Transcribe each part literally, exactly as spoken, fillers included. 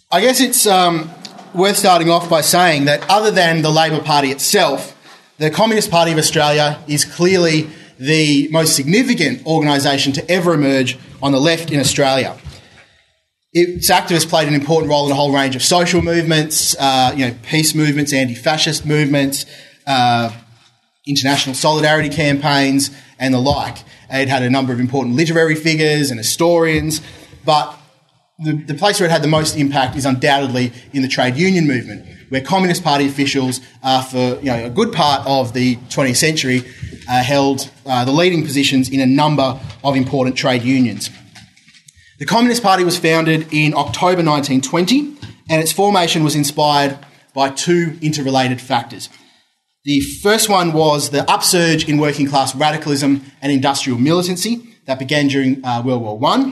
I guess it's um, worth starting off by saying that other than the Labor Party itself, the Communist Party of Australia is clearly the most significant organisation to ever emerge on the left in Australia. Its activists played an important role in a whole range of social movements, uh, you know, peace movements, anti-fascist movements, uh, international solidarity campaigns, and the like. It had a number of important literary figures and historians, but the, the place where it had the most impact is undoubtedly in the trade union movement, where Communist Party officials, uh, for you know a good part of the twentieth century, uh, held uh, the leading positions in a number of important trade unions. The Communist Party was founded in October nineteen twenty, and its formation was inspired by two interrelated factors. The first one was the upsurge in working class radicalism and industrial militancy that began during uh, World War One.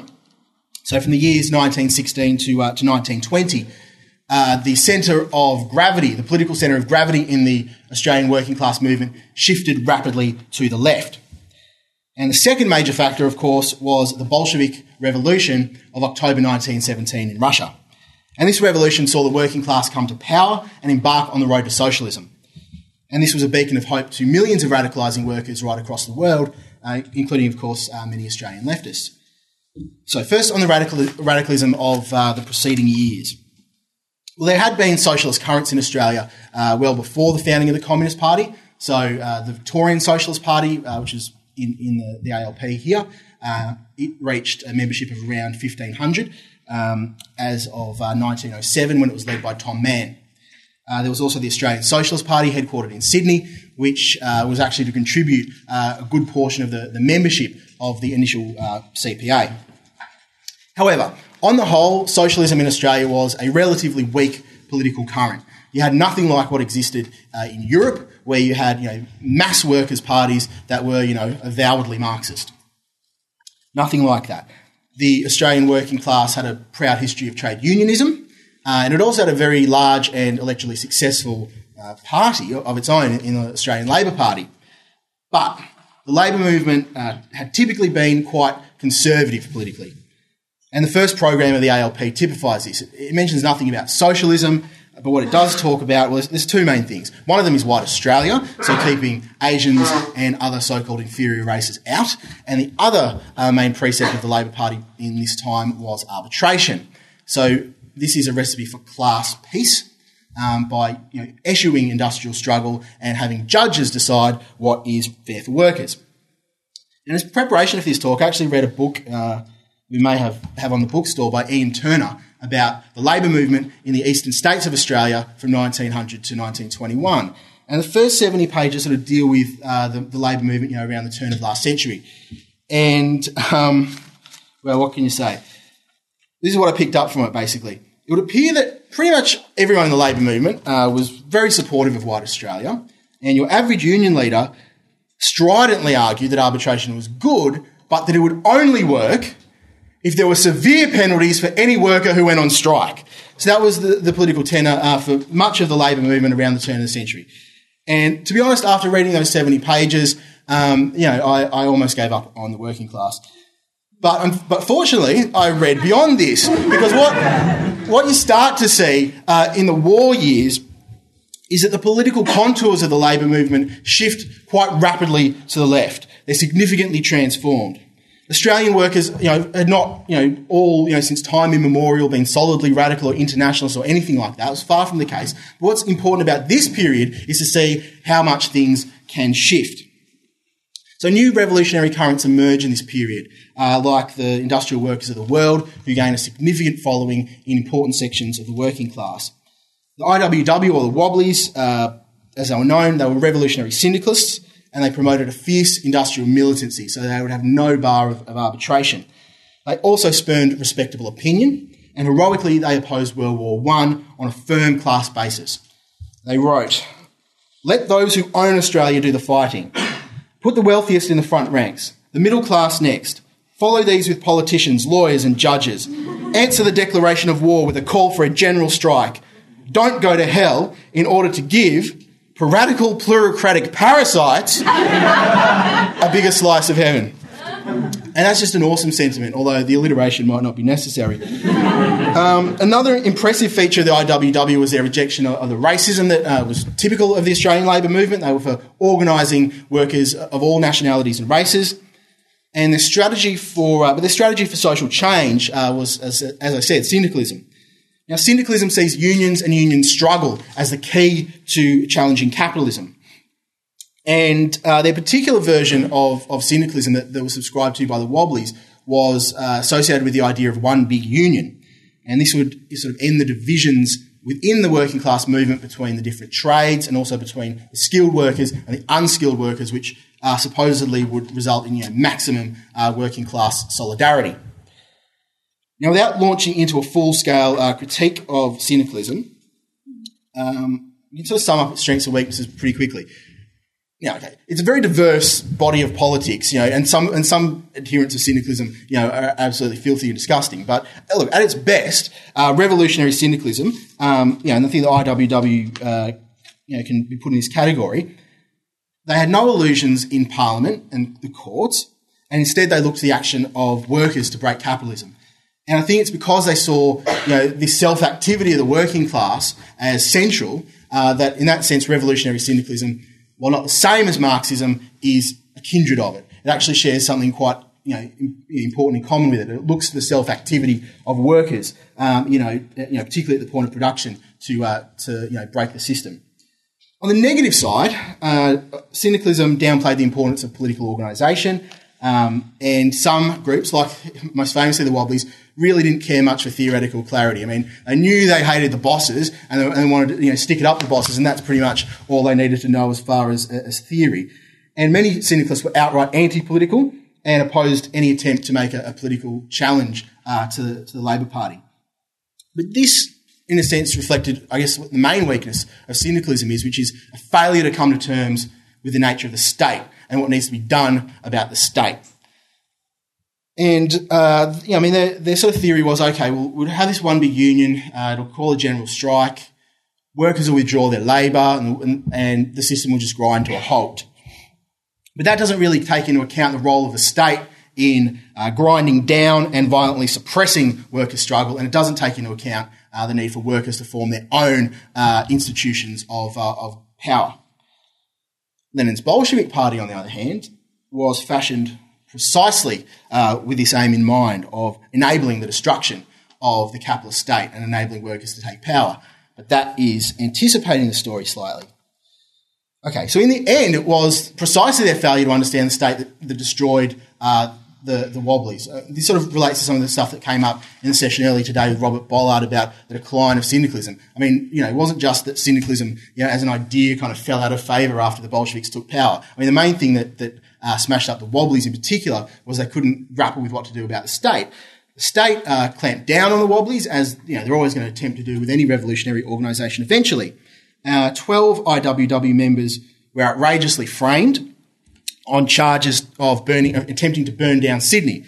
So from the years nineteen sixteen to, uh, to nineteen twenty, uh, the centre of gravity, the political centre of gravity in the Australian working class movement shifted rapidly to the left. And the second major factor, of course, was the Bolshevik Revolution of October nineteen seventeen in Russia. And this revolution saw the working class come to power and embark on the road to socialism. And this was a beacon of hope to millions of radicalising workers right across the world, uh, including, of course, uh, many Australian leftists. So first on the radical, radicalism of uh, the preceding years. Well, there had been socialist currents in Australia uh, well before the founding of the Communist Party. So uh, the Victorian Socialist Party, uh, which is in, in the, the A L P here, uh, it reached a membership of around fifteen hundred um, as of uh, nineteen oh seven, when it was led by Tom Mann. Uh, there was also the Australian Socialist Party, headquartered in Sydney, which uh, was actually to contribute uh, a good portion of the, the membership of the initial uh, C P A. However, on the whole, socialism in Australia was a relatively weak political current. You had nothing like what existed uh, in Europe, where you had you know mass workers' parties that were you know avowedly Marxist. Nothing like that. The Australian working class had a proud history of trade unionism. Uh, and it also had a very large and electorally successful uh, party of its own in the Australian Labor Party. But the Labor movement uh, had typically been quite conservative politically. And the first program of the A L P typifies this. It mentions nothing about socialism, but what it does talk about, well, there's two main things. One of them is white Australia, so keeping Asians and other so-called inferior races out. And the other uh, main precept of the Labor Party in this time was arbitration. So this is a recipe for class peace um, by you know, eschewing industrial struggle and having judges decide what is fair for workers. And as preparation for this talk, I actually read a book uh, we may have, have on the bookstore by Ian Turner about the labour movement in the eastern states of Australia from nineteen hundred to nineteen twenty-one. And the first seventy pages sort of deal with uh, the, the labour movement you know, around the turn of last century. And, um, well, what can you say? This is what I picked up from it, basically. It would appear that pretty much everyone in the labour movement uh, was very supportive of white Australia, and your average union leader stridently argued that arbitration was good, but that it would only work if there were severe penalties for any worker who went on strike. So that was the, the political tenor uh, for much of the labour movement around the turn of the century. And to be honest, after reading those seventy pages, um, you know, I, I almost gave up on the working class. But, um, but fortunately, I read beyond this, because what what you start to see uh, in the war years is that the political contours of the labour movement shift quite rapidly to the left. They're significantly transformed. Australian workers, you know, had not, you know, all, you know, since time immemorial been solidly radical or internationalist or anything like that. It was far from the case. But what's important about this period is to see how much things can shift. So new revolutionary currents emerge in this period, uh, like the industrial workers of the world, who gain a significant following in important sections of the working class. The I W W, or the Wobblies, uh, as they were known, they were revolutionary syndicalists, and they promoted a fierce industrial militancy, so they would have no bar of, of arbitration. They also spurned respectable opinion, and heroically they opposed World War One on a firm class basis. They wrote, "Let those who own Australia do the fighting. Put the wealthiest in the front ranks, the middle class next. Follow these with politicians, lawyers and judges. Answer the declaration of war with a call for a general strike. Don't go to hell in order to give piratical plutocratic parasites a bigger slice of heaven." And that's just an awesome sentiment, although the alliteration might not be necessary. um, another impressive feature of the I W W was their rejection of, of the racism that uh, was typical of the Australian labour movement. They were for organising workers of all nationalities and races. And their strategy for, uh, but their strategy for social change uh, was, as, as I said, syndicalism. Now, syndicalism sees unions and union struggle as the key to challenging capitalism. And uh, their particular version of, of syndicalism that, that was subscribed to by the Wobblies was uh, associated with the idea of one big union. And this would sort of end the divisions within the working class movement between the different trades and also between the skilled workers and the unskilled workers, which uh, supposedly would result in you know, maximum uh, working class solidarity. Now, without launching into a full-scale uh, critique of syndicalism, um, you can sort of sum up its strengths and weaknesses pretty quickly. Yeah, okay. It's a very diverse body of politics, you know, and some and some adherents of syndicalism, you know, are absolutely filthy and disgusting. But look, at its best, uh, revolutionary syndicalism, um, you know, and I think the I W W, uh, you know, can be put in this category. They had no illusions in Parliament and the courts, and instead they looked to the action of workers to break capitalism. And I think it's because they saw, you know, this self-activity of the working class as central uh, that, in that sense, revolutionary syndicalism, while not the same as Marxism, is a kindred of it. It actually shares something quite, you know, important in common with it. It looks to the self-activity of workers, um, you know, you know, particularly at the point of production, to uh, to you know break the system. On the negative side, uh, syndicalism downplayed the importance of political organisation, um, and some groups, like most famously the Wobblies, really didn't care much for theoretical clarity. I mean, they knew they hated the bosses and they, and they wanted to you know, stick it up the bosses, and that's pretty much all they needed to know as far as, as theory. And many syndicalists were outright anti-political and opposed any attempt to make a, a political challenge uh, to, the, to the Labor Party. But this, in a sense, reflected, I guess, what the main weakness of syndicalism is, which is a failure to come to terms with the nature of the state and what needs to be done about the state. And, uh, you know, I mean, their, their sort of theory was, okay, well, we'll have this one big union, uh, it'll call a general strike, workers will withdraw their labour, and, and, and the system will just grind to a halt. But that doesn't really take into account the role of the state in uh, grinding down and violently suppressing worker struggle, and it doesn't take into account uh, the need for workers to form their own uh, institutions of, uh, of power. Lenin's Bolshevik Party, on the other hand, was fashioned precisely uh, with this aim in mind of enabling the destruction of the capitalist state and enabling workers to take power. But that is anticipating the story slightly. Okay, so in the end, it was precisely their failure to understand the state that, that destroyed uh, the, the Wobblies. Uh, this sort of relates to some of the stuff that came up in the session earlier today with Robert Bollard about the decline of syndicalism. I mean, you know, it wasn't just that syndicalism, you know, as an idea kind of fell out of favour after the Bolsheviks took power. I mean, the main thing that, that uh, smashed up the Wobblies in particular was they couldn't grapple with what to do about the state. The state uh, clamped down on the Wobblies, as, you know, they're always going to attempt to do with any revolutionary organisation eventually. Uh, twelve I W W members were outrageously framed on charges of burning, of attempting to burn down Sydney.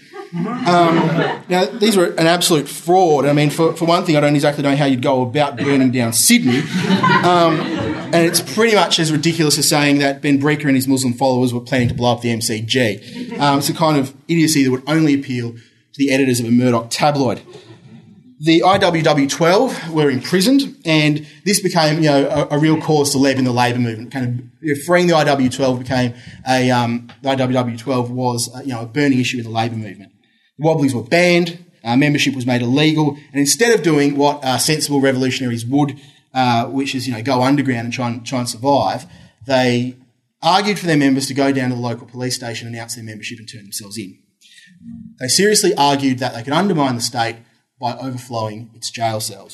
Um, now, these were an absolute fraud. I mean, for, for one thing, I don't exactly know how you'd go about burning down Sydney. Um, and it's pretty much as ridiculous as saying that Ben Breaker and his Muslim followers were planning to blow up the M C G. Um, it's a kind of idiocy that would only appeal to the editors of a Murdoch tabloid. The I W W twelve were imprisoned, and this became, you know, a, a real cause célèbre in the labour movement. Kind of you know, freeing the I W twelve became a um, the I W W twelve was uh, you know a burning issue in the labour movement. The Wobblies were banned, uh, membership was made illegal, and instead of doing what uh, sensible revolutionaries would, uh, which is you know go underground and try and try and survive, they argued for their members to go down to the local police station, announce their membership, and turn themselves in. They seriously argued that they could undermine the state by overflowing its jail cells.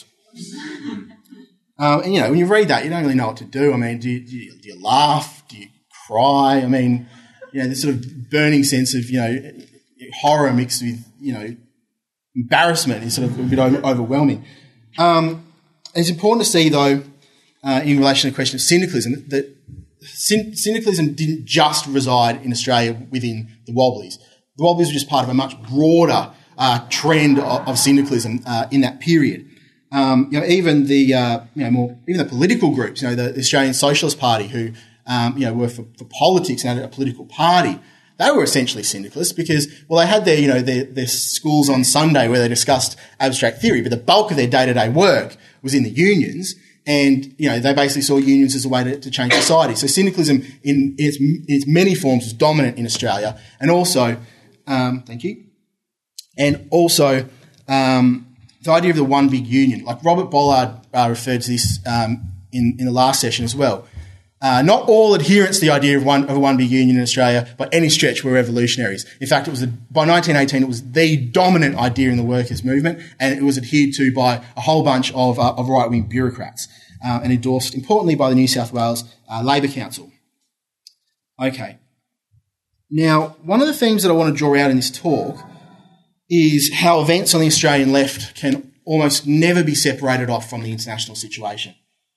Um, and, you know, when you read that, you don't really know what to do. I mean, do you, do you, do you laugh? Do you cry? I mean, you know, this sort of burning sense of, you know, horror mixed with, you know, embarrassment is sort of a bit overwhelming. Um, it's important to see, though, uh, in relation to the question of syndicalism, that syndicalism didn't just reside in Australia within the Wobblies. The Wobblies were just part of a much broader Uh, trend of, of syndicalism uh, in that period. Um, you know, even the uh, you know more even the political groups, you know, the, the Australian Socialist Party, who um, you know were for, for politics and had a political party, they were essentially syndicalists because, well, they had their, you know, their, their schools on Sunday where they discussed abstract theory, but the bulk of their day-to-day work was in the unions. And, you know, they basically saw unions as a way to, to change society. So syndicalism in, in, its, in its many forms was dominant in Australia. And also, um, thank you, and also um, the idea of the one big union. Like Robert Bollard uh, referred to this um, in, in the last session as well. Uh, not all adherents to the idea of one of a one big union in Australia by any stretch were revolutionaries. In fact, it was a, by nineteen eighteen it was the dominant idea in the workers' movement, and it was adhered to by a whole bunch of, uh, of right-wing bureaucrats uh, and endorsed, importantly, by the New South Wales uh, Labor Council. Okay. Now, one of the themes that I want to draw out in this talk is how events on the Australian left can almost never be separated off from the international situation.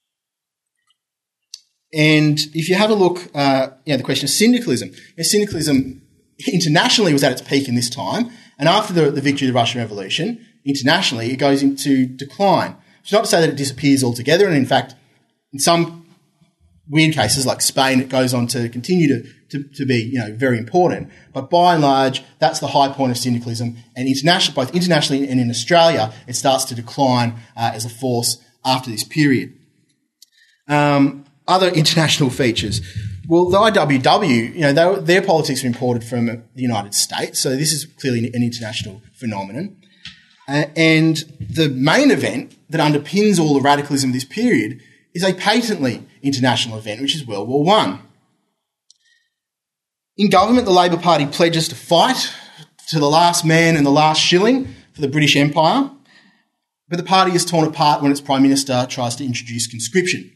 And if you have a look, uh, you know, the question of syndicalism. You know, syndicalism internationally was at its peak in this time, and after the, the victory of the Russian Revolution, internationally, it goes into decline. It's not to say that it disappears altogether, and in fact, in some weird cases like Spain, it goes on to continue to, to, to be, you know, very important. But by and large, that's the high point of syndicalism, and international, both internationally and in Australia, it starts to decline uh, as a force after this period. Um, Other international features. Well, the I W W, you know, they, their politics are imported from the United States, so this is clearly an international phenomenon. Uh, and the main event that underpins all the radicalism of this period is a patently international event, which is World War One. In government, the Labor Party pledges to fight to the last man and the last shilling for the British Empire, but the party is torn apart when its Prime Minister tries to introduce conscription.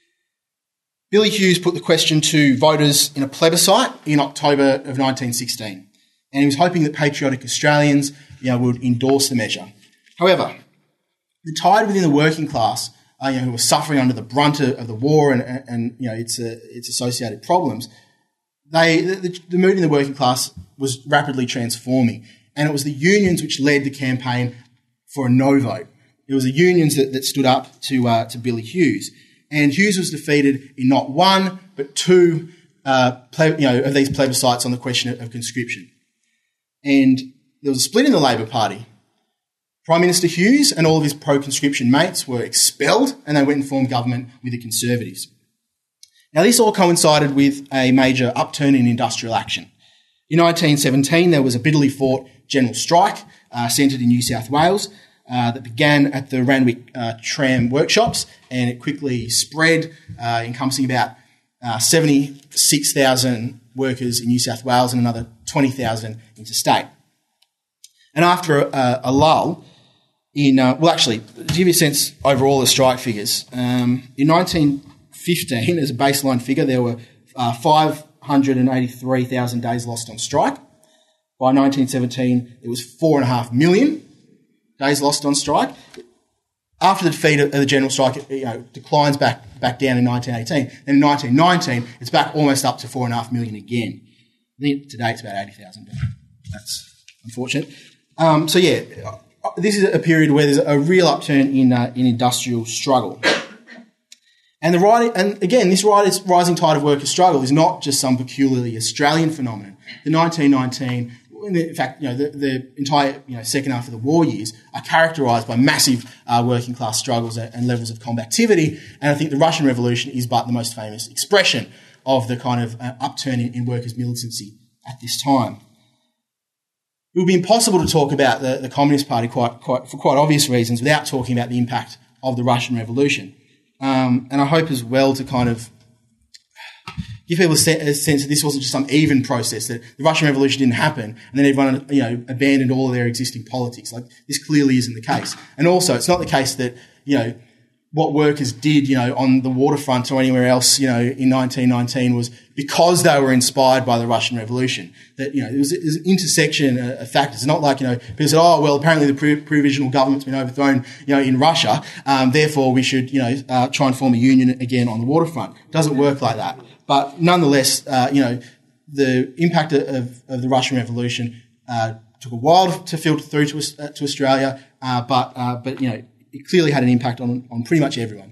Billy Hughes put the question to voters in a plebiscite in October of nineteen sixteen, and he was hoping that patriotic Australians, you know, would endorse the measure. However, the tide within the working class, uh, you know, who were suffering under the brunt of, of the war and, and, and you know its uh, its associated problems, they the, the mood in the working class was rapidly transforming, and it was the unions which led the campaign for a no vote. It was the unions that, that stood up to uh, to Billy Hughes. And Hughes was defeated in not one, but two uh, ple- you know, of these plebiscites on the question of, of conscription. And there was a split in the Labor Party. Prime Minister Hughes and all of his pro-conscription mates were expelled, and they went and formed government with the Conservatives. Now, this all coincided with a major upturn in industrial action. In nineteen seventeen, there was a bitterly fought general strike uh, centred in New South Wales, Uh, that began at the Randwick uh, tram workshops, and it quickly spread, uh, encompassing about uh, seventy-six thousand workers in New South Wales and another twenty thousand interstate. And after a, a lull in, uh, well, actually, to give you a sense over all the strike figures, um, in nineteen fifteen, as a baseline figure, there were uh, five hundred eighty-three thousand days lost on strike. By nineteen seventeen, it was four and a half million days lost on strike. After the defeat of the general strike, it you know, declines back back down in nineteen eighteen. Then in nineteen nineteen, it's back almost up to four and a half million again. I think today it's about eighty thousand. That's unfortunate. Um, so yeah, this is a period where there's a real upturn in uh, in industrial struggle. And the rise, and again, this rising tide of workers' struggle is not just some peculiarly Australian phenomenon. The nineteen nineteen. In fact, you know, the, the entire you know, second half of the war years are characterised by massive uh, working class struggles and, and levels of combativity, and I think the Russian Revolution is but the most famous expression of the kind of uh, upturn in, in workers' militancy at this time. It would be impossible to talk about the, the Communist Party quite, quite, for quite obvious reasons without talking about the impact of the Russian Revolution, um, and I hope as well to kind of give people a sense that this wasn't just some even process, that the Russian Revolution didn't happen and then everyone, you know, abandoned all of their existing politics. Like, this clearly isn't the case. And also, it's not the case that, you know, what workers did, you know, on the waterfront or anywhere else, you know, in nineteen nineteen was because they were inspired by the Russian Revolution. That, you know, there was, there was an intersection of factors. It's not like, you know, people said, oh, well, apparently the pre- provisional government's been overthrown, you know, in Russia, um, therefore we should, you know, uh, try and form a union again on the waterfront. It doesn't work like that. But nonetheless, uh, you know, the impact of, of the Russian Revolution uh, took a while to filter through to, uh, to Australia, uh, but uh, but you know, it clearly had an impact on on pretty much everyone.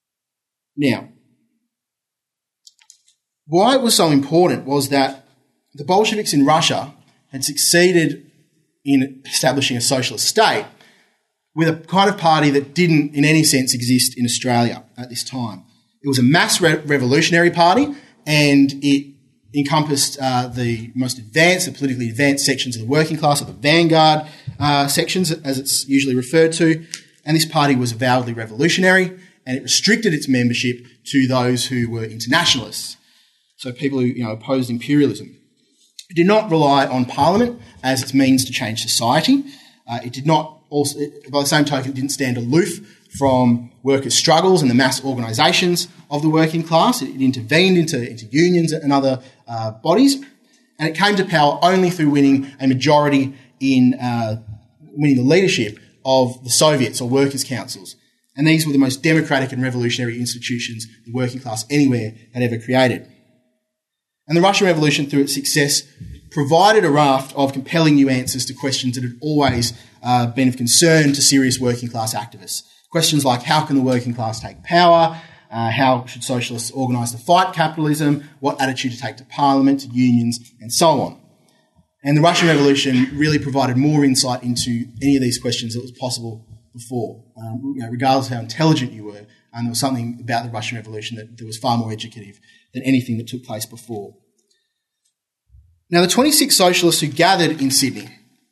Now, why it was so important was that the Bolsheviks in Russia had succeeded in establishing a socialist state with a kind of party that didn't in any sense exist in Australia at this time. It was a mass re- revolutionary party, and it encompassed uh, the most advanced, the politically advanced sections of the working class, or the vanguard uh, sections, as it's usually referred to. And this party was avowedly revolutionary, and it restricted its membership to those who were internationalists, so people who you know opposed imperialism. It did not rely on Parliament as its means to change society. Uh, it did not also, it, by the same token, it didn't stand aloof from workers' struggles and the mass organisations of the working class. It, it intervened into, into unions and other uh, bodies, and it came to power only through winning a majority in uh, winning the leadership of the Soviets or workers' councils. And these were the most democratic and revolutionary institutions the working class anywhere had ever created. And the Russian Revolution, through its success, provided a raft of compelling new answers to questions that had always uh, been of concern to serious working class activists. Questions like how can the working class take power, uh, how should socialists organise to fight capitalism, what attitude to take to Parliament, to unions, and so on. And the Russian Revolution really provided more insight into any of these questions that was possible before. Um, you know, regardless of how intelligent you were, and there was something about the Russian Revolution that, that was far more educative than anything that took place before. Now, the twenty-six socialists who gathered in Sydney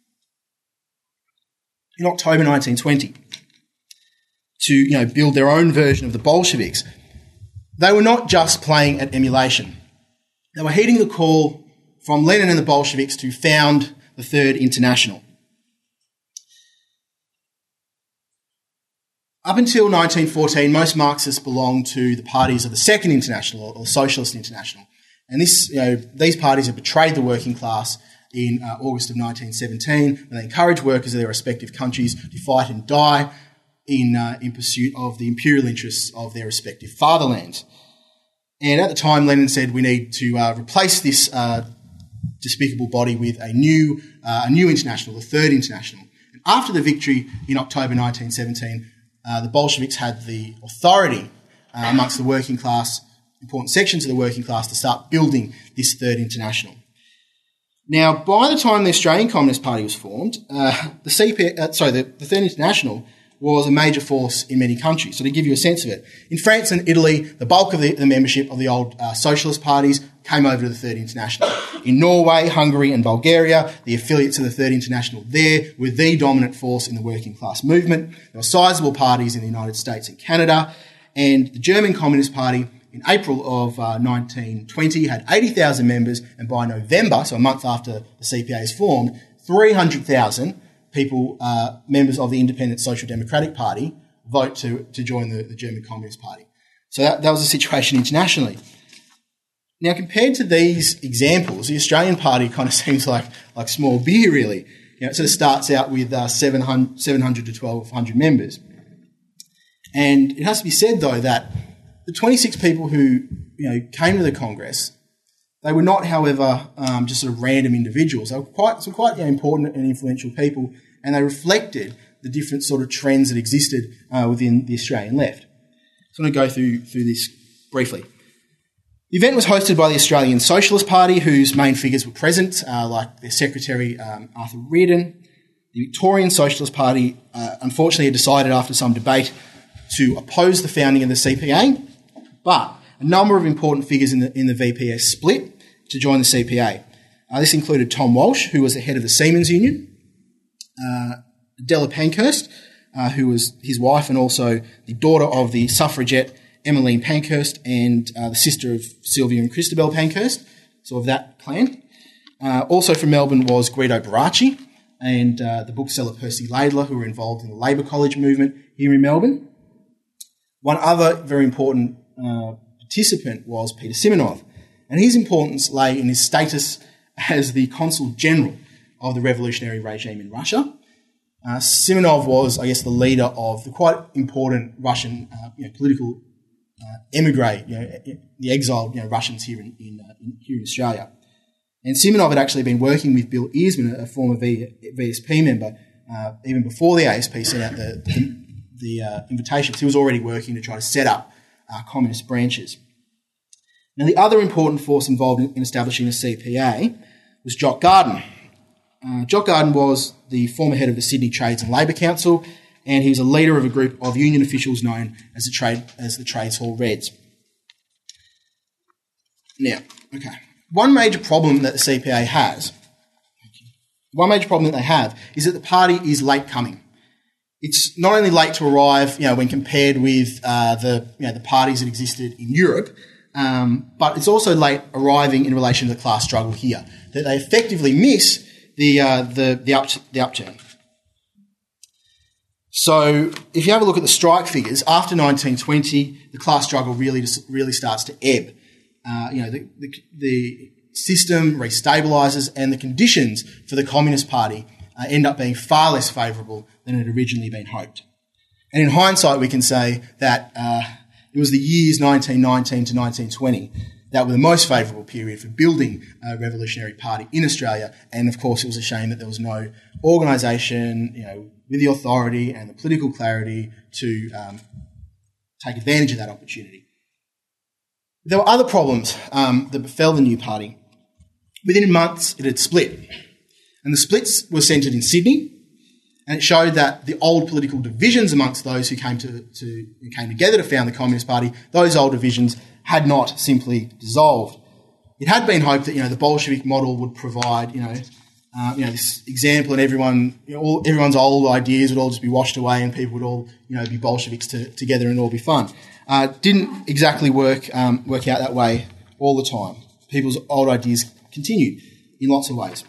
in October nineteen twenty to you know, build their own version of the Bolsheviks, they were not just playing at emulation. They were heeding the call from Lenin and the Bolsheviks to found the Third International. Up until nineteen fourteen, most Marxists belonged to the parties of the Second International or Socialist International. And this, you know, these parties have betrayed the working class in uh, August of nineteen seventeen, when they encouraged workers of their respective countries to fight and die in, uh, in pursuit of the imperial interests of their respective fatherlands. And at the time, Lenin said we need to uh, replace this uh, despicable body with a new, uh, a new international, the Third International. And after the victory in October nineteen seventeen, Uh, the Bolsheviks had the authority uh, amongst the working class, important sections of the working class, to start building this Third International. Now, by the time the Australian Communist Party was formed, uh, the C P, uh, sorry, the, the Third International was a major force in many countries. So to give you a sense of it, in France and Italy, the bulk of the, the membership of the old uh, socialist parties came over to the Third International. In Norway, Hungary and Bulgaria, the affiliates of the Third International there were the dominant force in the working class movement. There were sizable parties in the United States and Canada, and the German Communist Party in April of uh, nineteen twenty had eighty thousand members, and by November, so a month after the C P A is formed, three hundred thousand people, uh, members of the Independent Social Democratic Party, vote to, to join the, the German Communist Party. So that, that was the situation internationally. Now, compared to these examples, the Australian Party kind of seems like, like small beer, really. You know, it sort of starts out with uh, seven hundred to twelve hundred members. And it has to be said, though, that the twenty-six people who you know came to the Congress, they were not, however, um, just sort of random individuals. They were quite some quite you know, important and influential people, and they reflected the different sort of trends that existed uh, within the Australian left. So I'm going to go through through this briefly. The event was hosted by the Australian Socialist Party, whose main figures were present, uh, like their secretary, um, Arthur Reardon. The Victorian Socialist Party, uh, unfortunately, had decided after some debate to oppose the founding of the C P A, but a number of important figures in the, in the V P S split to join the C P A. Uh, this included Tom Walsh, who was the head of the Seamen's Union, uh, Adela Pankhurst, uh, who was his wife and also the daughter of the suffragette Emmeline Pankhurst, and uh, the sister of Sylvia and Christabel Pankhurst, so of that clan. Uh, also from Melbourne was Guido Baracci and uh, the bookseller Percy Laidler, who were involved in the Labour College movement here in Melbourne. One other very important uh, participant was Peter Simonov, and his importance lay in his status as the Consul General of the revolutionary regime in Russia. Uh, Simonov was, I guess, the leader of the quite important Russian uh, you know, political Uh, emigre, you know, the exiled you know, Russians here in, in, uh, in here in Australia. And Simonov had actually been working with Bill Earsman, a former v, VSP member, uh, even before the A S P sent out the, the, the uh, invitations. He was already working to try to set up uh, communist branches. Now, the other important force involved in, in establishing the C P A was Jock Garden. Uh, Jock Garden was the former head of the Sydney Trades and Labour Council, and he was a leader of a group of union officials known as the trade as the Trades Hall Reds. Now, okay, one major problem that the C P A has, one major problem that they have is that the party is late coming. It's not only late to arrive, you know, when compared with uh, the you know the parties that existed in Europe, um, but it's also late arriving in relation to the class struggle here. That they effectively miss the uh, the the, up, the upturn. So, if you have a look at the strike figures after nineteen twenty, the class struggle really really starts to ebb. Uh, you know, the, the the system restabilises, and the conditions for the Communist Party uh, end up being far less favourable than had originally been hoped. And in hindsight, we can say that uh, it was the years nineteen nineteen to nineteen twenty that were the most favourable period for building a revolutionary party in Australia. And of course, it was a shame that there was no organisation, you know, with the authority and the political clarity to um, take advantage of that opportunity. There were other problems um, that befell the new party. Within months, it had split. And the splits were centred in Sydney, and it showed that the old political divisions amongst those who came to, to who came together to found the Communist Party, those old divisions had not simply dissolved. It had been hoped that, you know, the Bolshevik model would provide, you know, uh, you know, this example, and everyone, you know, all, everyone's old ideas would all just be washed away, and people would all, you know, be Bolsheviks to, together and all be fun. Uh, didn't exactly work um, work out that way all the time. People's old ideas continued in lots of ways.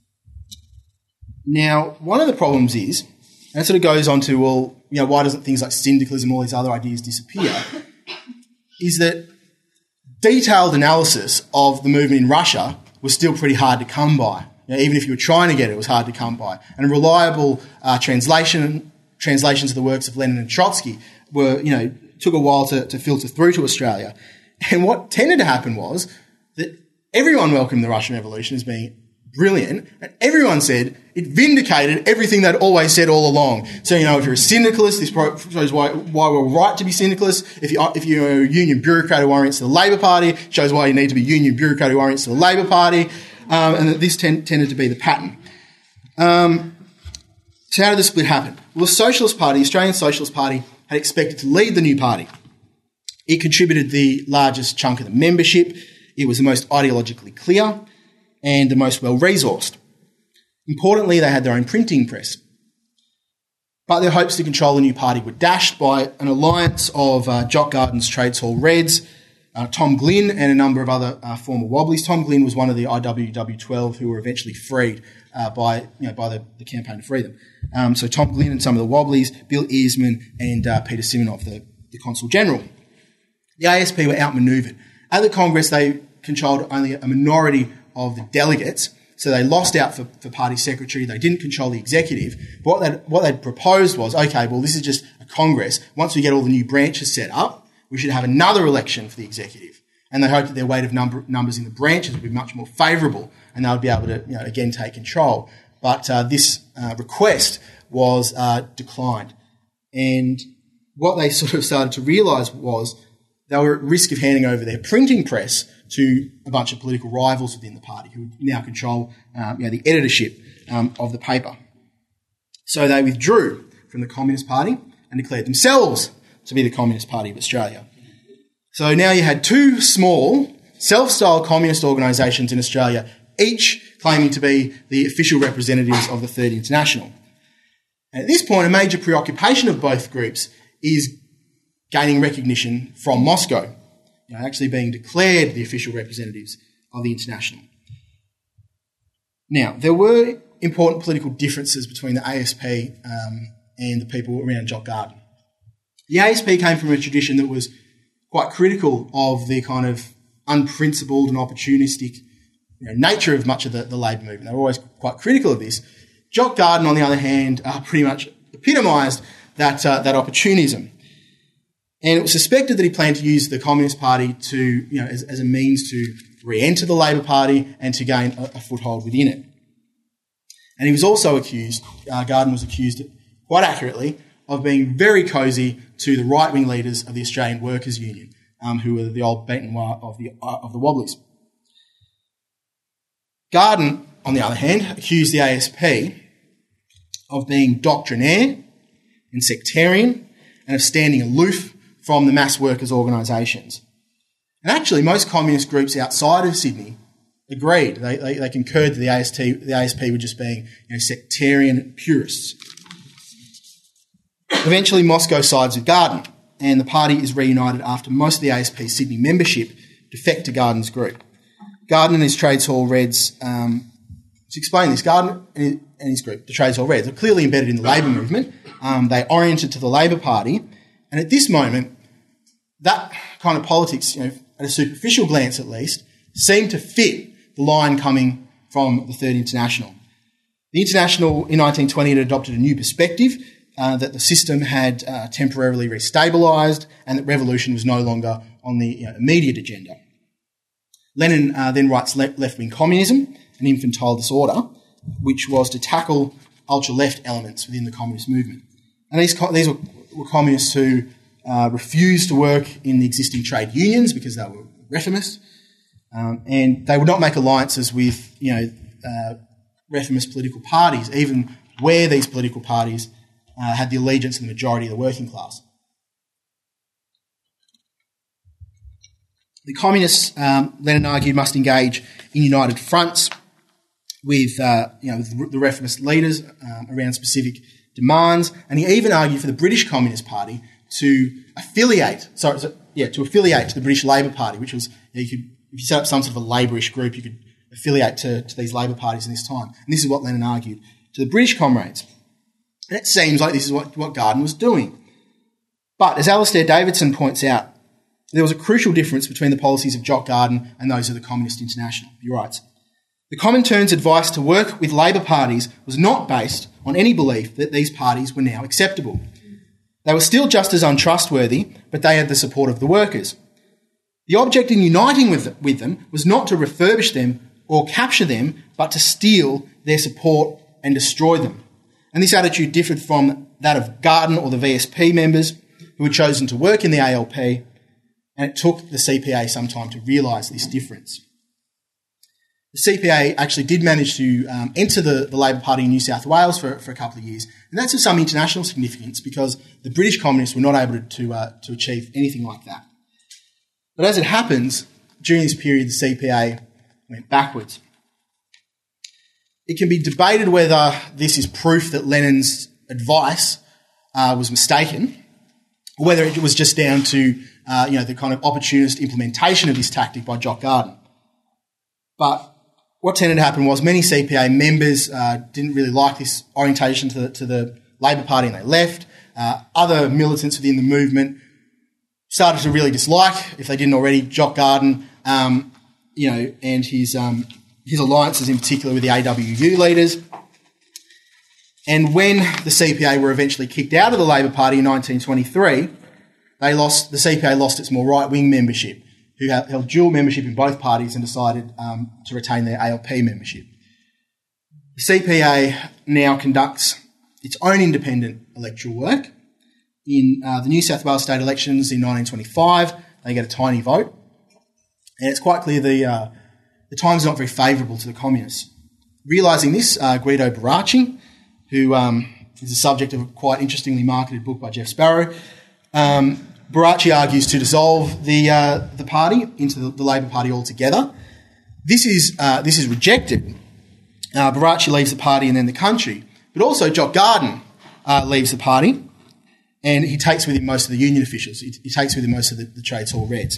Now, one of the problems is, and it sort of goes on to, well, you know, why doesn't things like syndicalism, all these other ideas disappear, is that detailed analysis of the movement in Russia was still pretty hard to come by. You know, even if you were trying to get it, it was hard to come by. And reliable uh, translation translations of the works of Lenin and Trotsky were, you know, took a while to, to filter through to Australia. And what tended to happen was that everyone welcomed the Russian Revolution as being brilliant, and everyone said it vindicated everything they'd always said all along. So, you know, if you're a syndicalist, this shows why, why we're right to be syndicalists. If, you, if you're a union bureaucrat who orients to the Labor Party, it shows why you need to be a union bureaucrat who orients to the Labor Party, um, and that this ten, tended to be the pattern. Um, so how did the split happen? Well, the Socialist Party, the Australian Socialist Party, had expected to lead the new party. It contributed the largest chunk of the membership. It was the most ideologically clear and the most well-resourced. Importantly, they had their own printing press. But their hopes to control the new party were dashed by an alliance of uh, Jock Garden's Trades Hall Reds, uh, Tom Glynn, and a number of other uh, former Wobblies. Tom Glynn was one of the I W W twelve who were eventually freed uh, by you know by the, the campaign to free them. Um, so Tom Glynn and some of the Wobblies, Bill Earsman and uh, Peter Simonov, the, the Consul General. The A S P were outmanoeuvred. At the Congress, they controlled only a minority of the delegates, so they lost out for, for party secretary. They didn't control the executive. But what they'd, what they'd proposed was, okay, well, this is just a Congress. Once we get all the new branches set up, we should have another election for the executive. And they hoped that their weight of number, numbers in the branches would be much more favourable, and they would be able to, you know, again, take control. But uh, this uh, request was uh, declined. And what they sort of started to realise was they were at risk of handing over their printing press to a bunch of political rivals within the party who now control um, you know, the editorship um, of the paper. So they withdrew from the Communist Party and declared themselves to be the Communist Party of Australia. So now you had two small, self-styled communist organisations in Australia, each claiming to be the official representatives of the Third International. And at this point, a major preoccupation of both groups is gaining recognition from Moscow, you know, actually being declared the official representatives of the International. Now, there were important political differences between the A S P um, and the people around Jock Garden. The A S P came from a tradition that was quite critical of the kind of unprincipled and opportunistic you know, nature of much of the, the labour movement. They were always quite critical of this. Jock Garden, on the other hand, uh, pretty much epitomised that, uh, that opportunism. And it was suspected that he planned to use the Communist Party to, you know, as, as a means to re-enter the Labor Party and to gain a, a foothold within it. And he was also accused, uh, Garden was accused quite accurately, of being very cosy to the right-wing leaders of the Australian Workers' Union, um, who were the old bête noire of the, uh, of the Wobblies. Garden, on the other hand, accused the A S P of being doctrinaire and sectarian and of standing aloof from the mass workers' organisations. And actually, most communist groups outside of Sydney agreed. They, they, they concurred that the A S T, the A S P were just being, you know, sectarian purists. Eventually, Moscow sides with Garden, and the party is reunited after most of the A S P Sydney membership defect to Garden's group. Garden and his Trades Hall Reds, um, to explain this, Garden and his group, the Trades Hall Reds, are clearly embedded in the Labor movement. Um, they oriented to the Labor Party, and at this moment, that kind of politics, you know, at a superficial glance at least, seemed to fit the line coming from the Third International. The International in nineteen twenty had adopted a new perspective uh, that the system had uh, temporarily restabilised and that revolution was no longer on the, you know, immediate agenda. Lenin uh, then writes le- Left-Wing Communism, an infantile disorder, which was to tackle ultra-left elements within the communist movement. And these, co- these were, were communists who uh, refused to work in the existing trade unions because they were reformist, um, and they would not make alliances with, you know, uh, reformist political parties, even where these political parties uh, had the allegiance of the majority of the working class. The communists, um, Lenin argued, must engage in united fronts with, uh, you know, with the reformist leaders um, around specific demands, and he even argued for the British Communist Party to affiliate, sorry, so, yeah, to affiliate to the British Labor Party, which was, you know, you could, if you set up some sort of a labourish group, you could affiliate to, to these Labor parties in this time. And this is what Lenin argued to the British comrades. And it seems like this is what, what Garden was doing. But as Alistair Davidson points out, there was a crucial difference between the policies of Jock Garden and those of the Communist International. He writes, "The Comintern's advice to work with Labor parties was not based on any belief that these parties were now acceptable. They were still just as untrustworthy, but they had the support of the workers. The object in uniting with, with them was not to refurbish them or capture them, but to steal their support and destroy them. And this attitude differed from that of Garden or the V S P members who had chosen to work in the A L P, and it took the C P A some time to realise this difference." The C P A actually did manage to um, enter the, the Labor Party in New South Wales for, for a couple of years, and that's of some international significance because the British communists were not able to, uh, to achieve anything like that. But as it happens, during this period, the C P A went backwards. It can be debated whether this is proof that Lenin's advice uh, was mistaken, or whether it was just down to uh, you know, the kind of opportunist implementation of this tactic by Jock Garden. But what tended to happen was many C P A members uh, didn't really like this orientation to the, to the Labor Party and they left. Uh, other militants within the movement started to really dislike, if they didn't already, Jock Garden, um, you know, and his um, his alliances in particular with the A W U leaders. And when the C P A were eventually kicked out of the Labor Party in nineteen twenty-three, they lost the C P A lost its more right-wing membership, who held dual membership in both parties and decided um, to retain their A L P membership. The C P A now conducts its own independent electoral work. In uh, the New South Wales state elections in nineteen twenty-five, they get a tiny vote. And it's quite clear the, uh, the time's not very favourable to the communists. Realising this, uh, Guido Baracci, who um, is the subject of a quite interestingly marketed book by Jeff Sparrow, um, Baracci argues to dissolve the uh, the party into the, the Labor Party altogether. This is uh, this is rejected. Uh, Baracci leaves the party and then the country, but also Jock Garden uh, leaves the party, and he takes with him most of the union officials. He, he takes with him most of the, the Trades Hall Reds.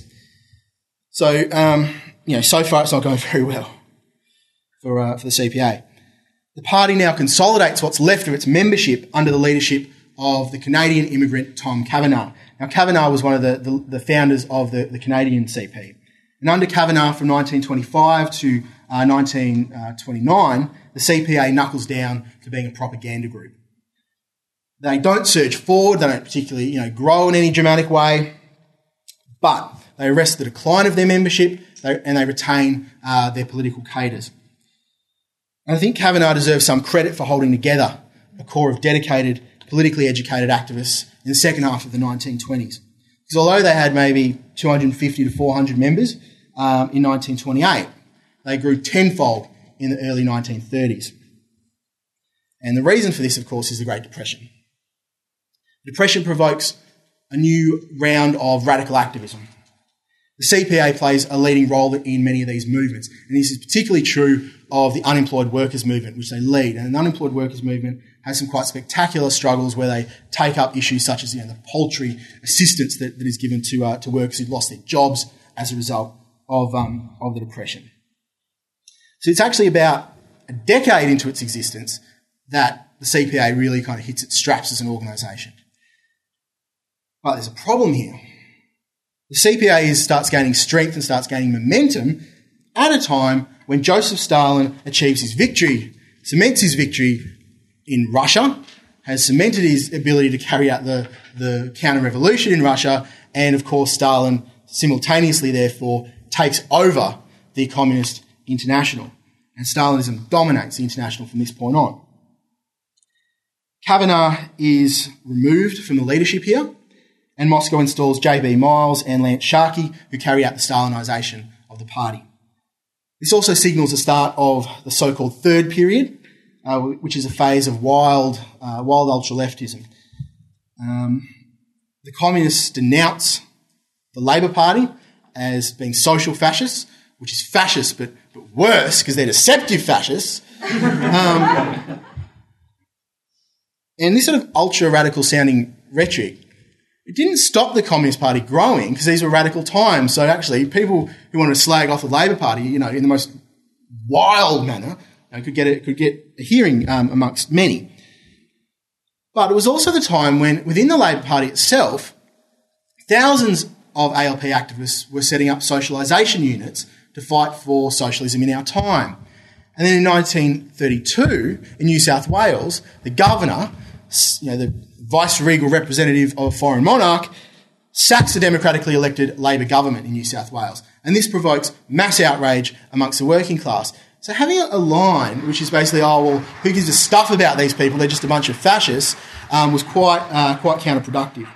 So um, you know, so far it's not going very well for uh, for the C P A. The party now consolidates what's left of its membership under the leadership of the Canadian immigrant Tom Kavanagh. Now, Kavanagh was one of the, the, the founders of the, the Canadian C P. And under Kavanagh from nineteen twenty-five to uh, nineteen twenty-nine, the C P A knuckles down to being a propaganda group. They don't surge forward, they don't particularly, you know, grow in any dramatic way, but they arrest the decline of their membership they, and they retain uh, their political cadres. And I think Kavanagh deserves some credit for holding together a core of dedicated, politically educated activists in the second half of the nineteen twenties. Because although they had maybe two hundred fifty to four hundred members um, in nineteen twenty-eight, they grew tenfold in the early nineteen thirties. And the reason for this, of course, is the Great Depression. Depression provokes a new round of radical activism. The C P A plays a leading role in many of these movements, and this is particularly true of the unemployed workers movement, which they lead. And the unemployed workers movement has some quite spectacular struggles where they take up issues such as, you know, the paltry assistance that, that is given to uh, to workers who've lost their jobs as a result of um, of the Depression. So it's actually about a decade into its existence that the C P A really kind of hits its straps as an organisation. But there's a problem here. The C P A is, starts gaining strength and starts gaining momentum at a time when Joseph Stalin achieves his victory, cements his victory in Russia, has cemented his ability to carry out the, the counter-revolution in Russia, and of course Stalin simultaneously, therefore, takes over the Communist International. And Stalinism dominates the International from this point on. Kavanagh is removed from the leadership here, and Moscow installs J B Miles and Lance Sharkey, who carry out the Stalinisation of the party. This also signals the start of the so-called third period, uh, which is a phase of wild, uh, wild ultra-leftism. Um, the communists denounce the Labor Party as being social fascists, which is fascist but, but worse because they're deceptive fascists. Um, and this sort of ultra-radical sounding rhetoric, it didn't stop the Communist Party growing because these were radical times. So actually, people who wanted to slag off the Labor Party, you know, in the most wild manner, you know, could get a, could get a hearing um, amongst many. But it was also the time when, within the Labor Party itself, thousands of A L P activists were setting up socialisation units to fight for socialism in our time. And then in nineteen thirty-two, in New South Wales, the governor, you know, the vice-regal representative of a foreign monarch, sacks the democratically elected Labor government in New South Wales. And this provokes mass outrage amongst the working class. So having a line, which is basically, oh, well, who gives a stuff about these people, they're just a bunch of fascists, um, was quite uh, quite counterproductive.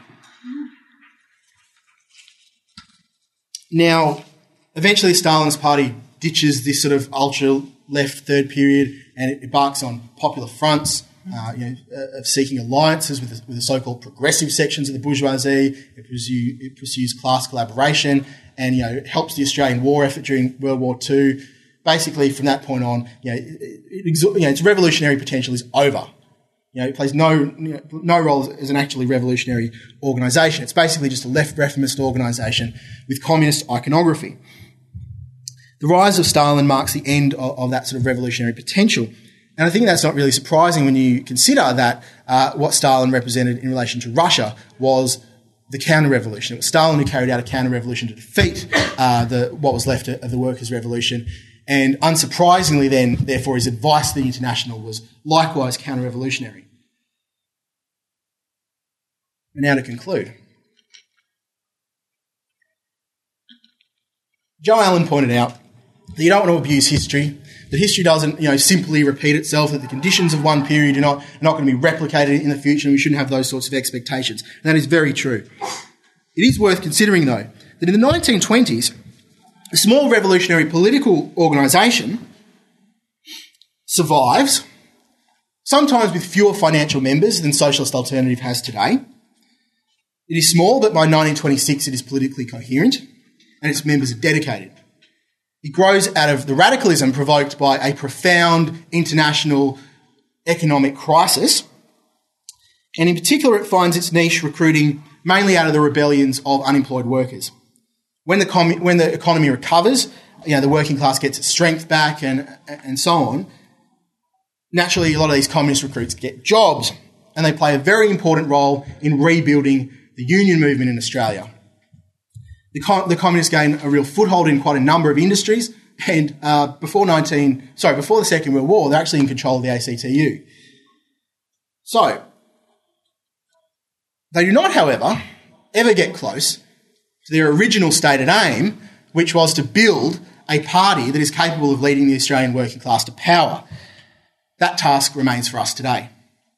Now, eventually Stalin's party ditches this sort of ultra-left third period and it embarks on popular fronts, Uh, you know, uh, of seeking alliances with the, with the so-called progressive sections of the bourgeoisie. It, pursue, it pursues class collaboration and, you know, it helps the Australian war effort during World War Two. Basically, from that point on, you know, it, it, you know its revolutionary potential is over. You know, it plays no you know, no role as an actually revolutionary organisation. It's basically just a left reformist organisation with communist iconography. The rise of Stalin marks the end of, of that sort of revolutionary potential. And I think that's not really surprising when you consider that uh, what Stalin represented in relation to Russia was the counter-revolution. It was Stalin who carried out a counter-revolution to defeat uh, the, what was left of the workers' revolution. And unsurprisingly then, therefore, his advice to the International was likewise counter-revolutionary. And now to conclude. Joe Allen pointed out that you don't want to abuse history, that history doesn't, you know, simply repeat itself, that the conditions of one period are not, are not going to be replicated in the future, and we shouldn't have those sorts of expectations. And that is very true. It is worth considering, though, that in the nineteen twenties, a small revolutionary political organisation survives, sometimes with fewer financial members than Socialist Alternative has today. It is small, but by nineteen twenty-six it is politically coherent, and its members are dedicated. It grows out of the radicalism provoked by a profound international economic crisis, and in particular it finds its niche recruiting mainly out of the rebellions of unemployed workers. When the, com- when the economy recovers, you know, the working class gets its strength back and, and so on, naturally a lot of these communist recruits get jobs, and they play a very important role in rebuilding the union movement in Australia. The, com- the communists gain a real foothold in quite a number of industries, and uh, before nineteen sorry before the Second World War, they're actually in control of the A C T U. So they do not, however, ever get close to their original stated aim, which was to build a party that is capable of leading the Australian working class to power. That task remains for us today.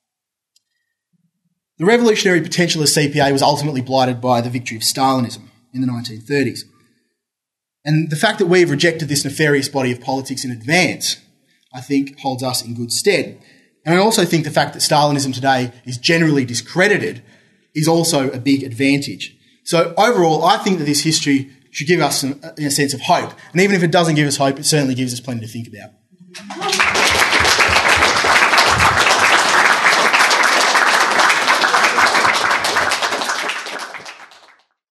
The revolutionary potential of C P A was ultimately blighted by the victory of Stalinism in the nineteen thirties. And the fact that we've rejected this nefarious body of politics in advance I think holds us in good stead. And I also think the fact that Stalinism today is generally discredited is also a big advantage. So overall, I think that this history should give us some, a sense of hope. And even if it doesn't give us hope, it certainly gives us plenty to think about.